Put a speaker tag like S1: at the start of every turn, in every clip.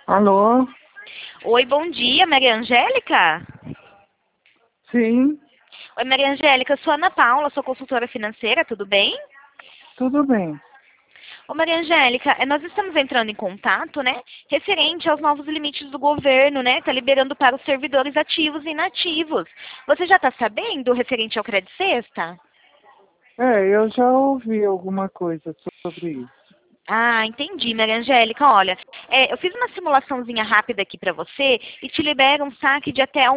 S1: Alô?
S2: Oi, bom dia, Maria Angélica?
S1: Sim,
S2: Oi, Maria Angélica, eu sou Ana Paula, sou consultora financeira, tudo bem?
S1: tudo bem.
S2: Ô, Maria Angélica, nós estamos entrando em contato, né, referente aos novos limites do governo, né, tá liberando para os servidores ativos e inativos. Você já está sabendo referente ao Crédito Sexta?
S1: Eu já ouvi alguma coisa sobre isso.
S2: Ah, entendi, Maria Angélica. Olha, eu fiz uma simulaçãozinha rápida aqui para você e te libera um saque de até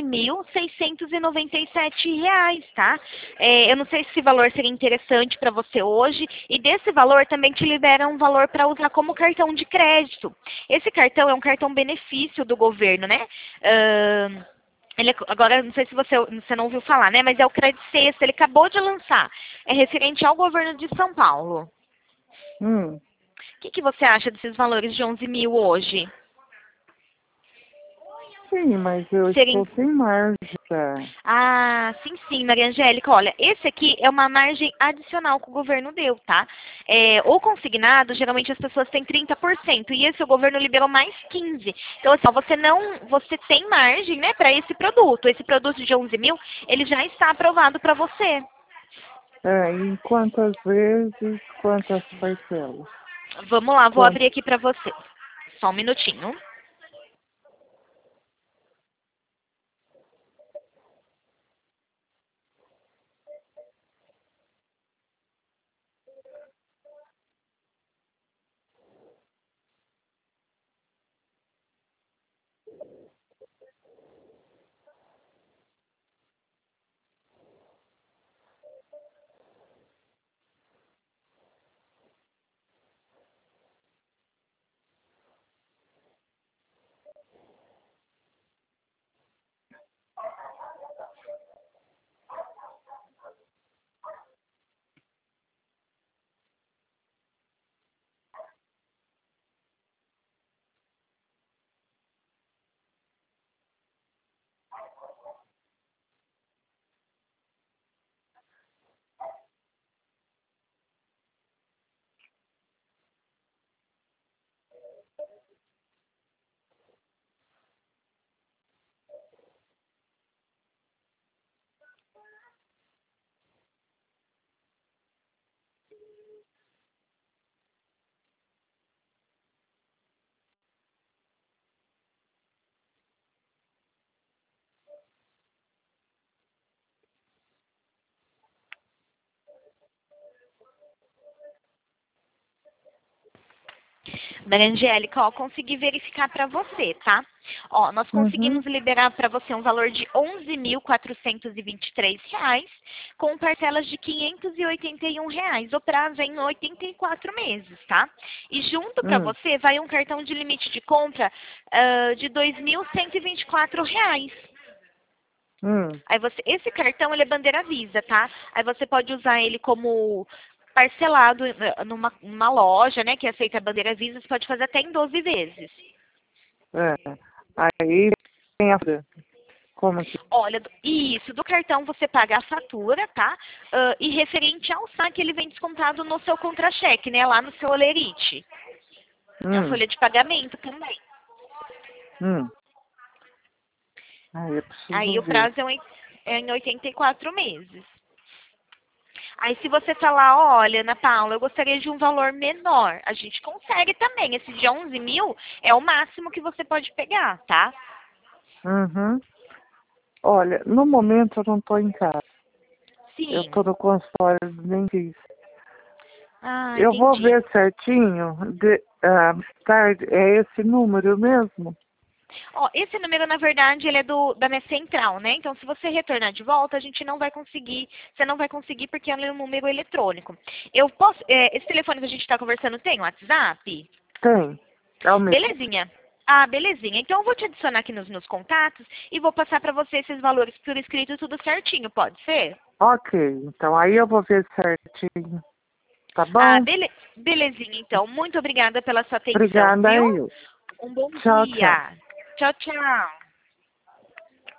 S2: R$ 11.697, tá? Eu não sei se esse valor seria interessante para você hoje e desse valor também te libera um valor para usar como cartão de crédito. Esse cartão é um cartão benefício do governo, né? Agora, não sei se você não ouviu falar, né? Mas é o Crédito Sexta, ele acabou de lançar. É referente ao governo de São Paulo.
S1: Hum,
S2: O que você acha desses valores de 11 mil hoje?
S1: sim, mas eu
S2: Seria...
S1: estou sem margem.
S2: Ah, sim, sim, Maria Angélica. Olha, esse aqui é uma margem adicional que o governo deu, tá? O consignado, geralmente as pessoas têm 30%, e esse o governo liberou mais 15%. Então, assim, ó, você tem margem, né, para esse produto. Esse produto de 11 mil, ele já está aprovado para você.
S1: Em quantas vezes, quantas parcelas?
S2: Vamos lá, vou
S1: Quanto?
S2: abrir aqui para você. Só um minutinho. Maria Angélica, ó, consegui verificar para você, tá? Ó, nós
S1: Uhum.
S2: conseguimos liberar para você um valor de R$ 11.423, com parcelas de R$ 581. O prazo é em 84 meses, tá? E junto para
S1: Hum,
S2: você vai um cartão de limite de compra de R$ 2.124.
S1: hum.
S2: Esse cartão ele é bandeira Visa, tá? Aí você pode usar ele como parcelado numa loja, né, que aceita a bandeira Visa, você pode fazer até em 12 vezes.
S1: É. Aí tem a... Como que...
S2: Olha, isso, do cartão você paga a fatura, tá? E referente ao saque, ele vem descontado no seu contra-cheque, né, lá no seu Olerite. A
S1: Hum,
S2: folha de pagamento também.
S1: hum. Aí eu
S2: Aí
S1: preciso
S2: o
S1: ver.
S2: prazo é em 84 meses. Aí se você falar, olha, Ana Paula, eu gostaria de um valor menor, a gente consegue também. Esse de 11 mil é o máximo que você pode pegar, tá?
S1: Uhum. Olha, no momento eu não estou em casa. Eu
S2: Sim.
S1: estou no consultório do dentista.
S2: Ah,
S1: Eu vou
S2: entendi.
S1: ver certinho, mais tarde, é esse número mesmo?
S2: Ó, esse número, na verdade, ele é da minha central, né? Então, se você retornar de volta, a gente não vai conseguir, você não vai conseguir porque é um número eletrônico. Eu posso, esse telefone que a gente está conversando tem WhatsApp?
S1: Tem, é o mesmo.
S2: Belezinha. Ah, belezinha. Então, eu vou te adicionar aqui nos meus contatos e vou passar para você esses valores por escrito, tudo certinho, pode ser?
S1: Ok, então aí eu vou ver certinho, tá
S2: Ah,
S1: bom?
S2: belezinha, então. Muito obrigada pela sua atenção,
S1: Obrigada
S2: viu?
S1: aí.
S2: Um bom
S1: Tchau, tchau.
S2: dia. Tchau, tchau.